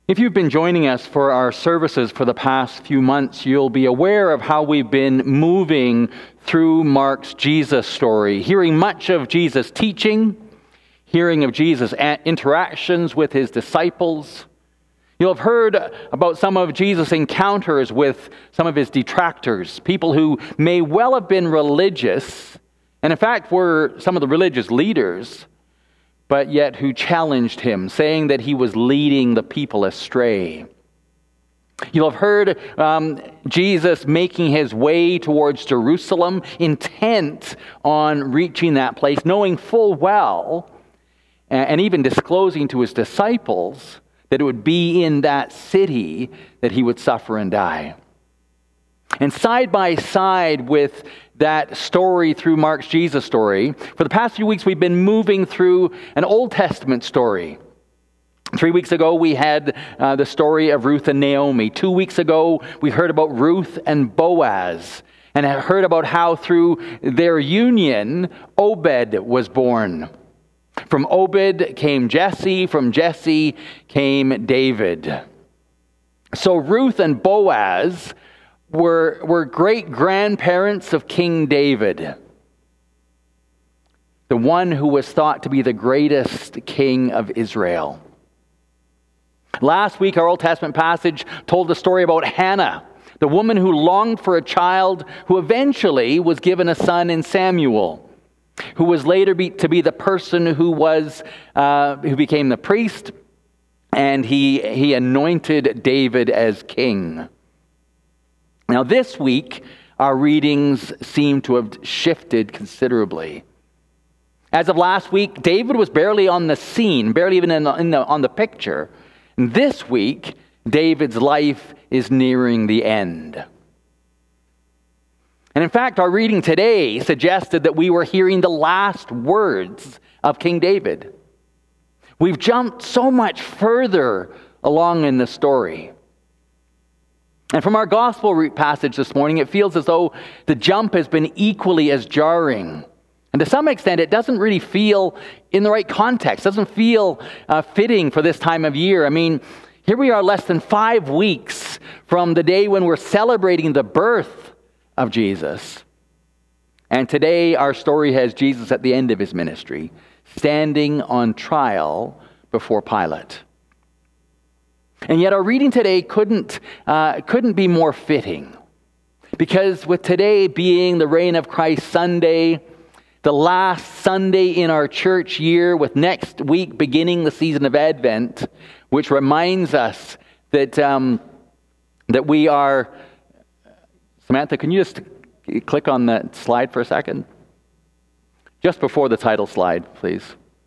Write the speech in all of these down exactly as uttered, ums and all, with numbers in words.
If you've been joining us for our services for the past few months, you'll be aware of how we've been moving through Mark's Jesus story, hearing much of Jesus' teaching, hearing of Jesus' interactions with his disciples. You'll have heard about some of Jesus' encounters with some of his detractors, people who may well have been religious, and in fact were some of the religious leaders, but yet who challenged him, saying that he was leading the people astray. You'll have heard um, Jesus making his way towards Jerusalem, intent on reaching that place, knowing full well, and even disclosing to his disciples, that it would be in that city that he would suffer and die. And side by side with that story through Mark's Jesus story, for the past few weeks we've been moving through an Old Testament story. Three weeks ago we had uh, the story of Ruth and Naomi. Two weeks ago we heard about Ruth and Boaz, and heard about how through their union Obed was born. From Obed came Jesse, from Jesse came David. So Ruth and Boaz were, were great-grandparents of King David, the one who was thought to be the greatest king of Israel. Last week, our Old Testament passage told the story about Hannah, the woman who longed for a child who eventually was given a son in Samuel, who was later be, to be the person who was uh, who became the priest, and he he anointed David as king. Now this week, our readings seem to have shifted considerably. As of last week, David was barely on the scene, barely even in the, in the, on the picture. And this week, David's life is nearing the end. And in fact, our reading today suggested that we were hearing the last words of King David. We've jumped so much further along in the story. And from our gospel passage this morning, it feels as though the jump has been equally as jarring. And to some extent, it doesn't really feel in the right context, doesn't feel uh, fitting for this time of year. I mean, here we are less than five weeks from the day when we're celebrating the birth of Jesus. And today our story has Jesus at the end of his ministry, standing on trial before Pilate. And yet our reading today couldn't, uh, couldn't be more fitting, because with today being the Reign of Christ Sunday, the last Sunday in our church year, with next week beginning the season of Advent, which reminds us that, um, that we are... Samantha, can you just click on that slide for a second? Just before the title slide, please.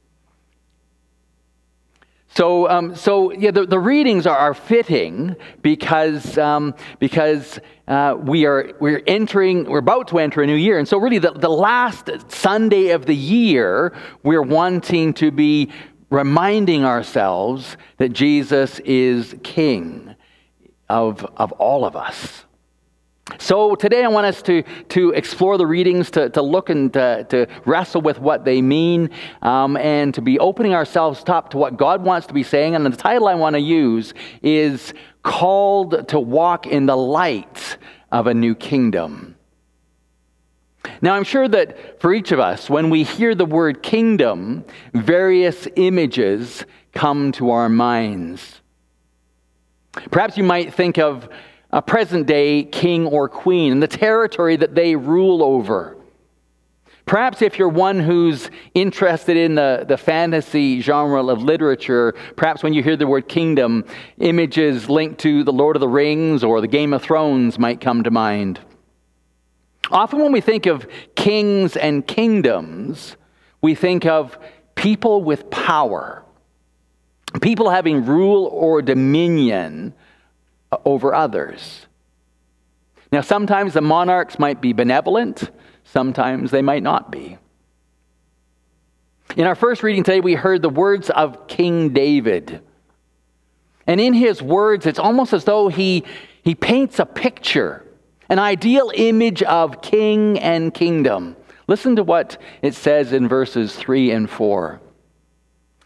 So, um, so yeah, the, the readings are, are fitting because um, because uh, we are we're entering we're about to enter a new year, and so really the, the last Sunday of the year, we're wanting to be reminding ourselves that Jesus is King of of all of us. So today I want us to, to explore the readings, to, to look and to, to wrestle with what they mean, um, and to be opening ourselves up to what God wants to be saying. And the title I want to use is Called to Walk in the Light of a New Kingdom. Now I'm sure that for each of us, when we hear the word kingdom, various images come to our minds. Perhaps you might think of a present-day king or queen and the territory that they rule over. Perhaps if you're one who's interested in the, the fantasy genre of literature, perhaps when you hear the word kingdom, images linked to the Lord of the Rings or the Game of Thrones might come to mind. Often when we think of kings and kingdoms, we think of people with power, people having rule or dominion over others. Now, sometimes the monarchs might be benevolent, sometimes they might not be. In our first reading today, we heard the words of King David. And in his words, it's almost as though he, he paints a picture, an ideal image of king and kingdom. Listen to what it says in verses three and four.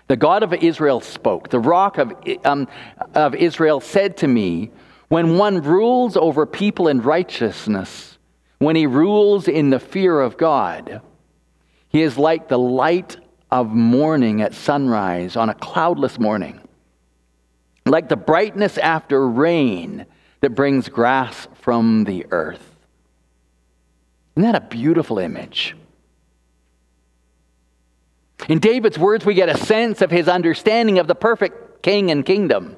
The God of Israel spoke. The rock of, um, of Israel said to me, when one rules over people in righteousness, when he rules in the fear of God, he is like the light of morning at sunrise on a cloudless morning, like the brightness after rain that brings grass from the earth. Isn't that a beautiful image? In David's words, we get a sense of his understanding of the perfect king and kingdom.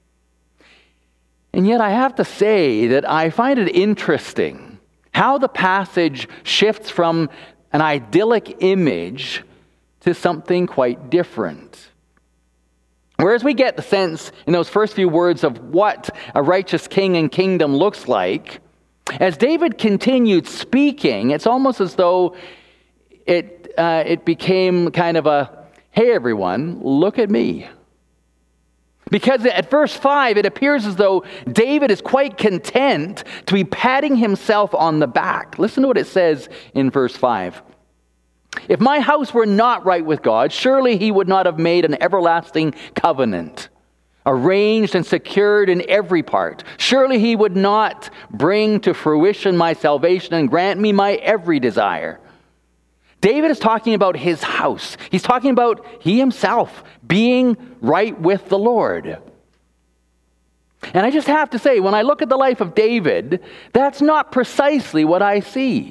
And yet I have to say that I find it interesting how the passage shifts from an idyllic image to something quite different. Whereas we get the sense in those first few words of what a righteous king and kingdom looks like, as David continued speaking, it's almost as though it, uh, it became kind of a, hey everyone, look at me. Because at verse five, it appears as though David is quite content to be patting himself on the back. Listen to what it says in verse five. If my house were not right with God, surely he would not have made an everlasting covenant, arranged and secured in every part. Surely he would not bring to fruition my salvation and grant me my every desire. David is talking about his house. He's talking about he himself being right with the Lord. And I just have to say, when I look at the life of David, that's not precisely what I see.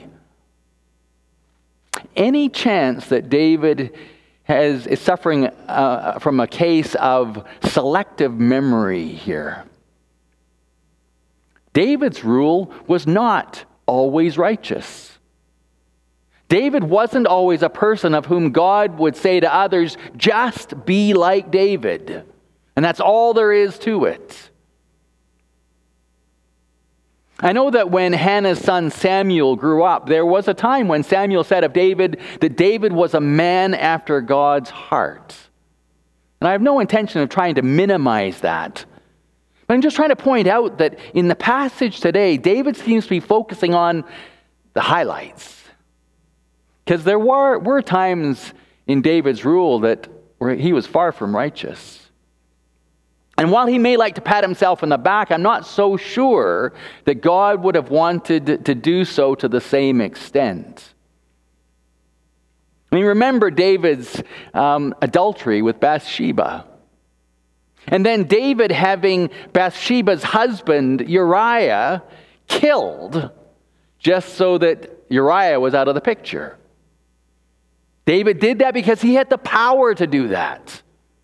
Any chance that David has is suffering uh, from a case of selective memory here? David's rule was not always righteous. David wasn't always a person of whom God would say to others, just be like David. And that's all there is to it. I know that when Hannah's son Samuel grew up, there was a time when Samuel said of David that David was a man after God's heart. And I have no intention of trying to minimize that. But I'm just trying to point out that in the passage today, David seems to be focusing on the highlights. Because there were, were times in David's rule that where he was far from righteous. And while he may like to pat himself on the back, I'm not so sure that God would have wanted to do so to the same extent. I mean, remember David's um, adultery with Bathsheba. And then David having Bathsheba's husband, Uriah, killed just so that Uriah was out of the picture. David did that because he had the power to do that.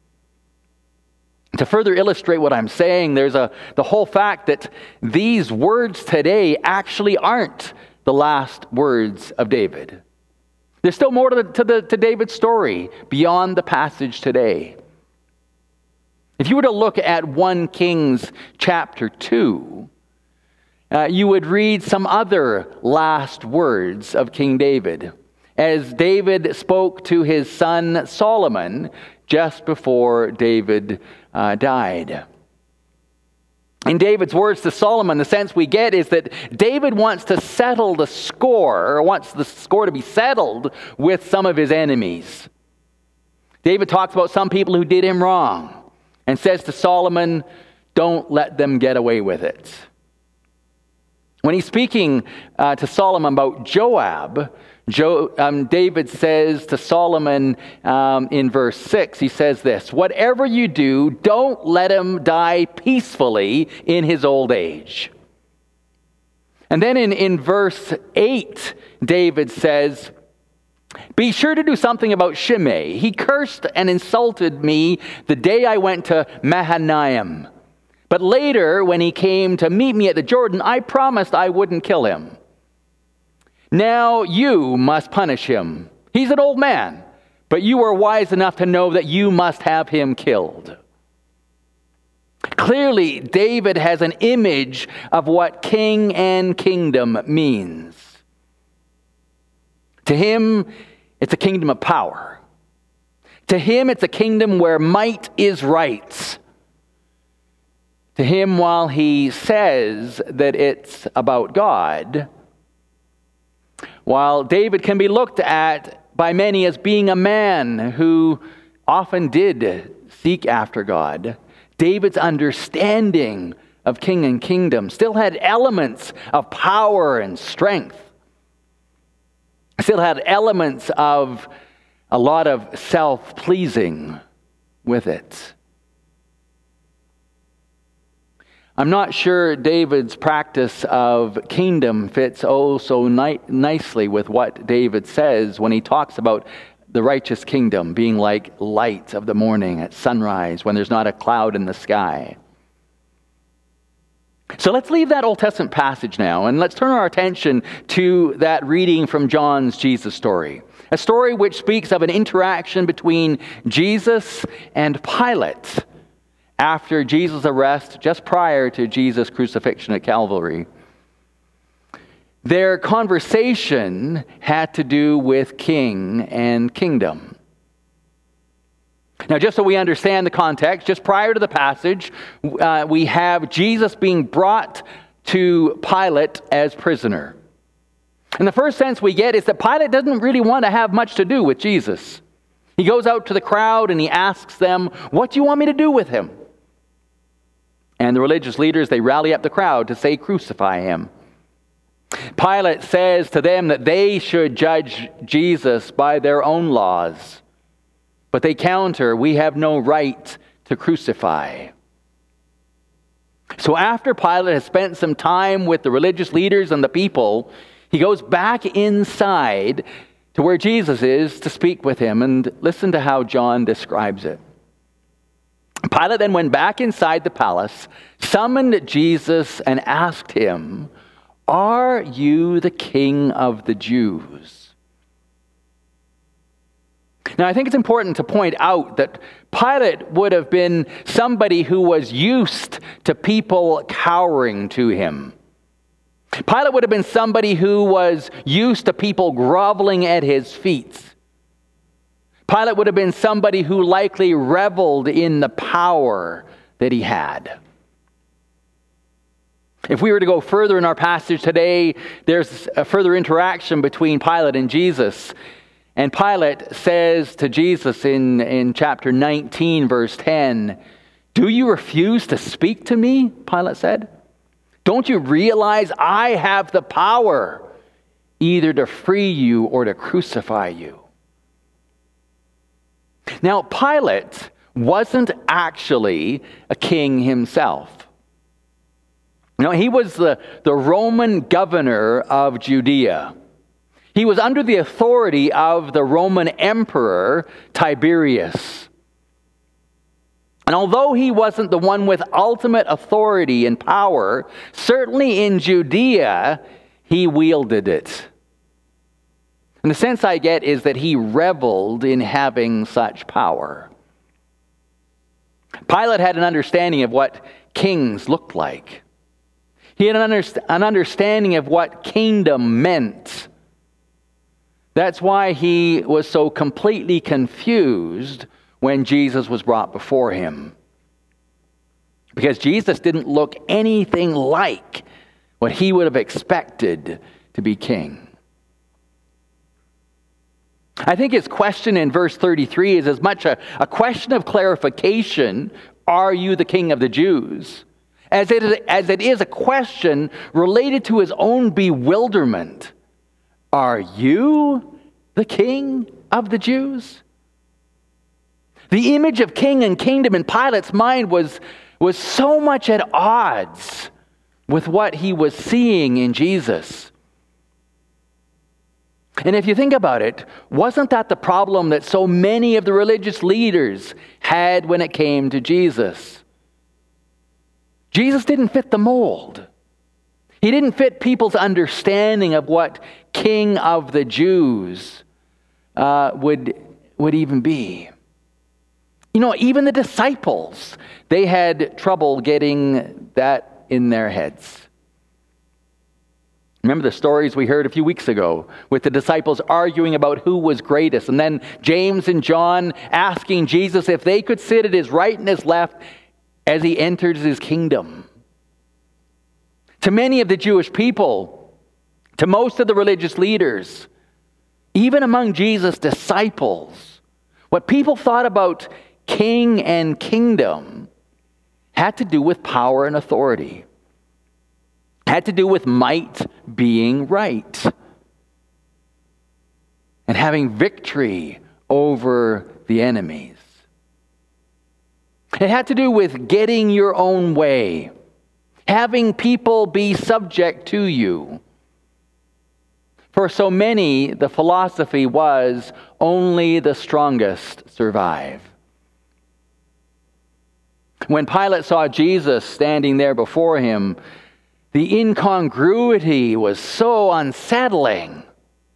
To further illustrate what I'm saying, there's a the whole fact that these words today actually aren't the last words of David. There's still more to, the, to, the, to David's story beyond the passage today. If you were to look at First Kings chapter two, uh, you would read some other last words of King David, as David spoke to his son Solomon just before David uh, died. In David's words to Solomon, the sense we get is that David wants to settle the score, or wants the score to be settled with some of his enemies. David talks about some people who did him wrong and says to Solomon, don't let them get away with it. When he's speaking uh, to Solomon about Joab, Jo, um, David says to Solomon um, in verse six, he says this, whatever you do, don't let him die peacefully in his old age. And then in, in verse eight, David says, be sure to do something about Shimei. He cursed and insulted me the day I went to Mahanaim. But later, when he came to meet me at the Jordan, I promised I wouldn't kill him. Now you must punish him. He's an old man, but you are wise enough to know that you must have him killed. Clearly, David has an image of what king and kingdom means. To him, it's a kingdom of power. To him, it's a kingdom where might is right. To him, while he says that it's about God, while David can be looked at by many as being a man who often did seek after God, David's understanding of king and kingdom still had elements of power and strength. Still had elements of a lot of self-pleasing with it. I'm not sure David's practice of kingdom fits oh so ni- nicely with what David says when he talks about the righteous kingdom being like light of the morning at sunrise when there's not a cloud in the sky. So let's leave that Old Testament passage now, and let's turn our attention to that reading from John's Jesus story. A story which speaks of an interaction between Jesus and Pilate after Jesus' arrest, just prior to Jesus' crucifixion at Calvary. Their conversation had to do with king and kingdom. Now, just so we understand the context, just prior to the passage, uh, we have Jesus being brought to Pilate as prisoner. And the first sense we get is that Pilate doesn't really want to have much to do with Jesus. He goes out to the crowd and he asks them, "What do you want me to do with him?" And the religious leaders, they rally up the crowd to say, "Crucify him." Pilate says to them that they should judge Jesus by their own laws. But they counter, "We have no right to crucify." So after Pilate has spent some time with the religious leaders and the people, he goes back inside to where Jesus is to speak with him. And listen to how John describes it. Pilate then went back inside the palace, summoned Jesus, and asked him, "Are you the king of the Jews?" Now, I think it's important to point out that Pilate would have been somebody who was used to people cowering to him. Pilate would have been somebody who was used to people groveling at his feet. Pilate would have been somebody who likely reveled in the power that he had. If we were to go further in our passage today, there's a further interaction between Pilate and Jesus. And Pilate says to Jesus in, in chapter nineteen, verse ten, "Do you refuse to speak to me?" Pilate said. "Don't you realize I have the power either to free you or to crucify you?" Now, Pilate wasn't actually a king himself. No, he was the, the Roman governor of Judea. He was under the authority of the Roman emperor Tiberius. And although he wasn't the one with ultimate authority and power, certainly in Judea, he wielded it. And the sense I get is that he reveled in having such power. Pilate had an understanding of what kings looked like. He had an, underst- an understanding of what kingdom meant. That's why he was so completely confused when Jesus was brought before him. Because Jesus didn't look anything like what he would have expected to be king. I think his question in verse thirty-three is as much a, a question of clarification, "Are you the king of the Jews?" as it is, as it is a question related to his own bewilderment. Are you the king of the Jews? The image of king and kingdom in Pilate's mind was, was so much at odds with what he was seeing in Jesus. And if you think about it, wasn't that the problem that so many of the religious leaders had when it came to Jesus? Jesus didn't fit the mold. He didn't fit people's understanding of what King of the Jews uh, would, would even be. You know, even the disciples, they had trouble getting that in their heads. Remember the stories we heard a few weeks ago with the disciples arguing about who was greatest, and then James and John asking Jesus if they could sit at his right and his left as he enters his kingdom. To many of the Jewish people, to most of the religious leaders, even among Jesus' disciples, What people thought about king and kingdom had to do with power and authority. Had to do with might being right. And having victory over the enemies. It had to do with getting your own way. Having people be subject to you. For so many, the philosophy was only the strongest survive. When Pilate saw Jesus standing there before him, the incongruity was so unsettling.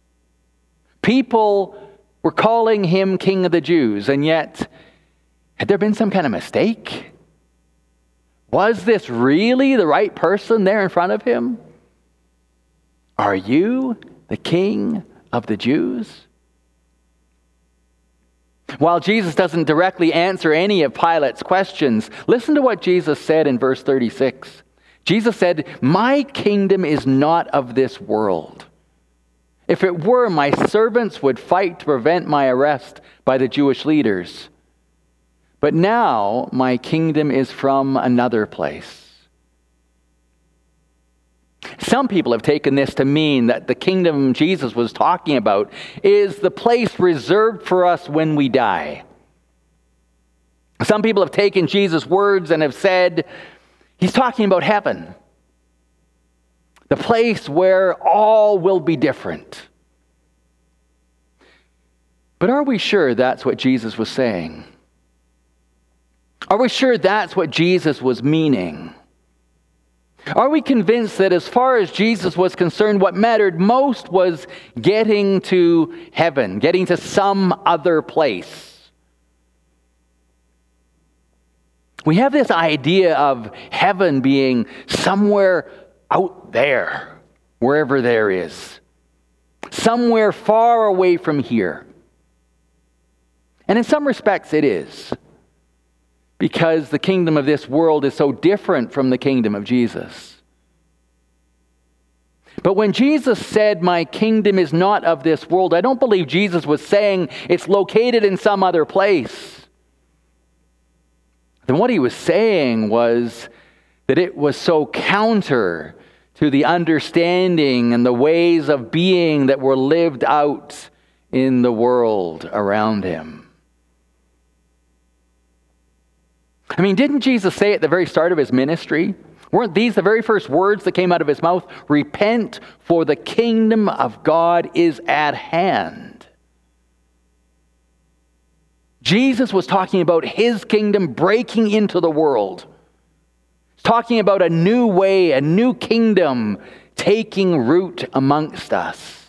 People were calling him King of the Jews, and yet, had there been some kind of mistake? Was this really the right person there in front of him? Are you the King of the Jews? While Jesus doesn't directly answer any of Pilate's questions, listen to what Jesus said in verse thirty-six. Jesus said, "My kingdom is not of this world. If it were, my servants would fight to prevent my arrest by the Jewish leaders. But now my kingdom is from another place." Some people have taken this to mean that the kingdom Jesus was talking about is the place reserved for us when we die. Some people have taken Jesus' words and have said, he's talking about heaven. The place where all will be different. But are we sure that's what Jesus was saying? Are we sure that's what Jesus was meaning? Are we convinced that as far as Jesus was concerned, what mattered most was getting to heaven, getting to some other place? We have this idea of heaven being somewhere out there, wherever there is. Somewhere far away from here. And in some respects it is. Because the kingdom of this world is so different from the kingdom of Jesus. But when Jesus said, "My kingdom is not of this world," I don't believe Jesus was saying it's located in some other place. Then what he was saying was that it was so counter to the understanding and the ways of being that were lived out in the world around him. I mean, didn't Jesus say at the very start of his ministry, weren't these the very first words that came out of his mouth? Repent, for the kingdom of God is at hand. Jesus was talking about his kingdom breaking into the world. He's talking about a new way, a new kingdom taking root amongst us.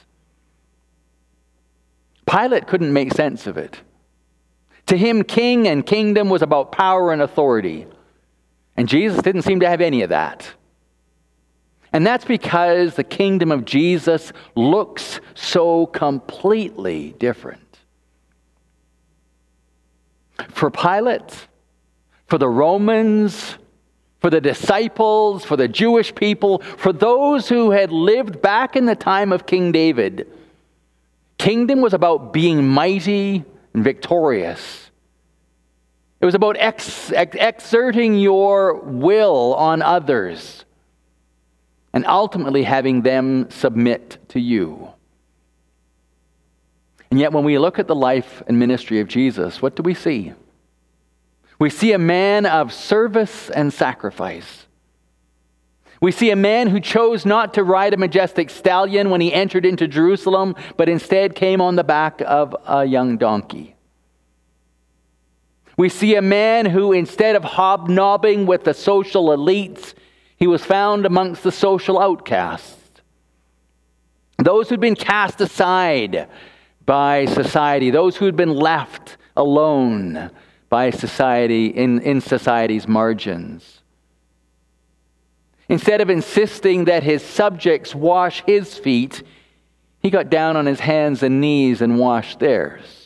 Pilate couldn't make sense of it. To him, king and kingdom was about power and authority. And Jesus didn't seem to have any of that. And that's because the kingdom of Jesus looks so completely different. For Pilate, for the Romans, for the disciples, for the Jewish people, for those who had lived back in the time of King David, kingdom was about being mighty and victorious. It was about ex- ex- exerting your will on others and ultimately having them submit to you. And yet when we look at the life and ministry of Jesus, what do we see? We see a man of service and sacrifice. We see a man who chose not to ride a majestic stallion when he entered into Jerusalem, but instead came on the back of a young donkey. We see a man who, instead of hobnobbing with the social elites, he was found amongst the social outcasts. Those who'd been cast aside by society, those who'd been left alone by society, in, in society's margins. Instead of insisting that his subjects wash his feet, he got down on his hands and knees and washed theirs.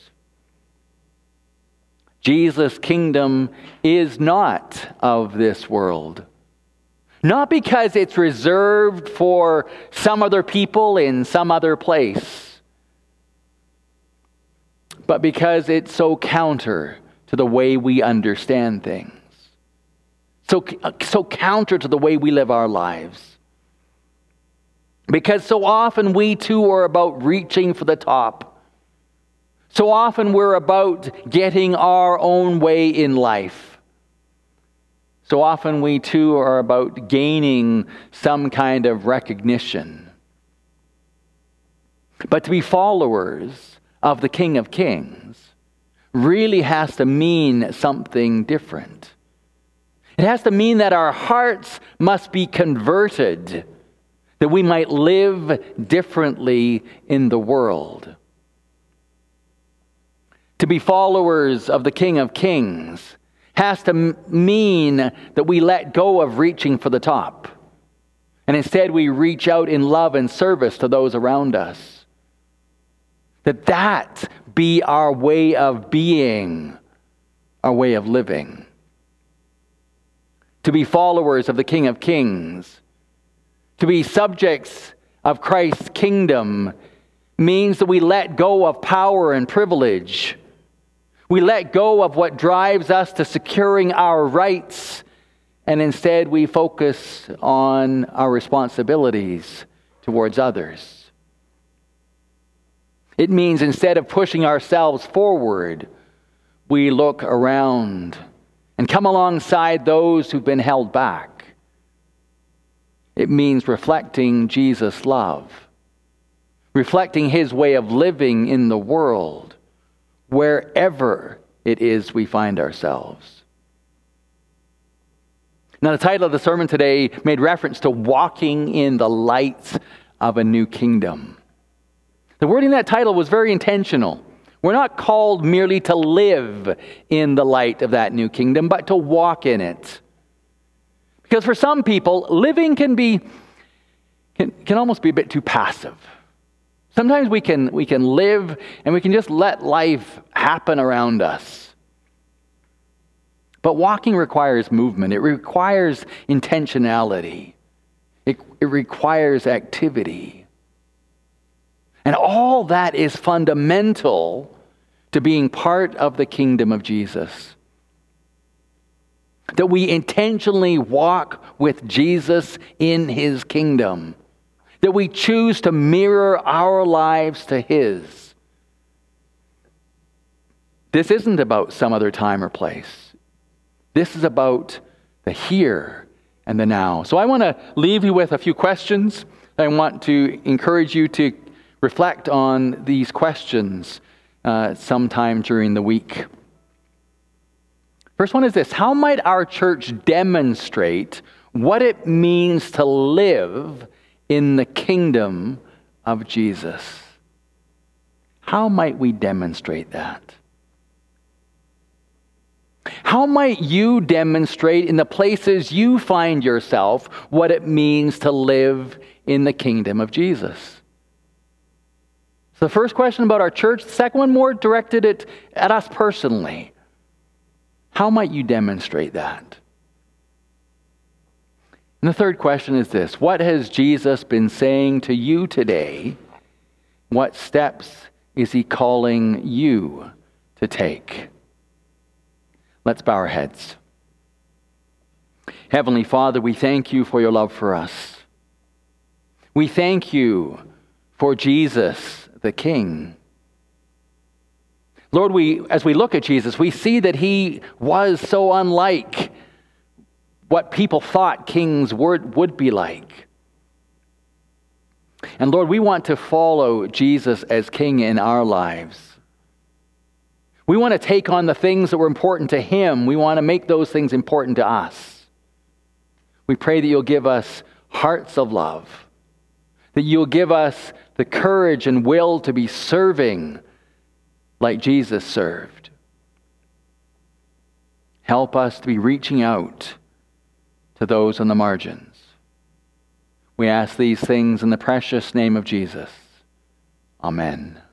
Jesus' kingdom is not of this world. Not because it's reserved for some other people in some other place, but because it's so counter to the way we understand things. So, so counter to the way we live our lives. Because so often we too are about reaching for the top. So often we're about getting our own way in life. So often we too are about gaining some kind of recognition. But to be followers of the King of Kings really has to mean something different. It has to mean that our hearts must be converted, that we might live differently in the world. To be followers of the King of Kings has to m- mean that we let go of reaching for the top, and instead we reach out in love and service to those around us. That that be our way of being, our way of living. To be followers of the King of Kings, to be subjects of Christ's kingdom, means that we let go of power and privilege. We let go of what drives us to securing our rights, and instead we focus on our responsibilities towards others. It means instead of pushing ourselves forward, we look around and come alongside those who've been held back. It means reflecting Jesus' love, reflecting his way of living in the world, wherever it is we find ourselves. Now, the title of the sermon today made reference to walking in the light of a new kingdom. The wording of that title was very intentional. We're not called merely to live in the light of that new kingdom, but to walk in it. Because for some people, living can be can, can almost be a bit too passive. Sometimes we can we can live and we can just let life happen around us. But walking requires movement. It requires intentionality. It, it requires activity. And all that is fundamental to being part of the kingdom of Jesus. That we intentionally walk with Jesus in his kingdom. That we choose to mirror our lives to his. This isn't about some other time or place. This is about the here and the now. So I want to leave you with a few questions. I want to encourage you to reflect on these questions uh, sometime during the week. First one is this: how might our church demonstrate what it means to live in the kingdom of Jesus? How might we demonstrate that? How might you demonstrate in the places you find yourself what it means to live in the kingdom of Jesus? So the first question about our church, the second one more directed at, at us personally. How might you demonstrate that? And the third question is this: what has Jesus been saying to you today? What steps is he calling you to take? Let's bow our heads. Heavenly Father, we thank you for your love for us. We thank you for Jesus, the King. Lord, we as we look at Jesus, we see that he was so unlike what people thought kings would, would be like. And Lord, we want to follow Jesus as King in our lives. We want to take on the things that were important to him. We want to make those things important to us. We pray that you'll give us hearts of love, that you'll give us the courage and will to be serving like Jesus served. Help us to be reaching out to those on the margins. We ask these things in the precious name of Jesus. Amen.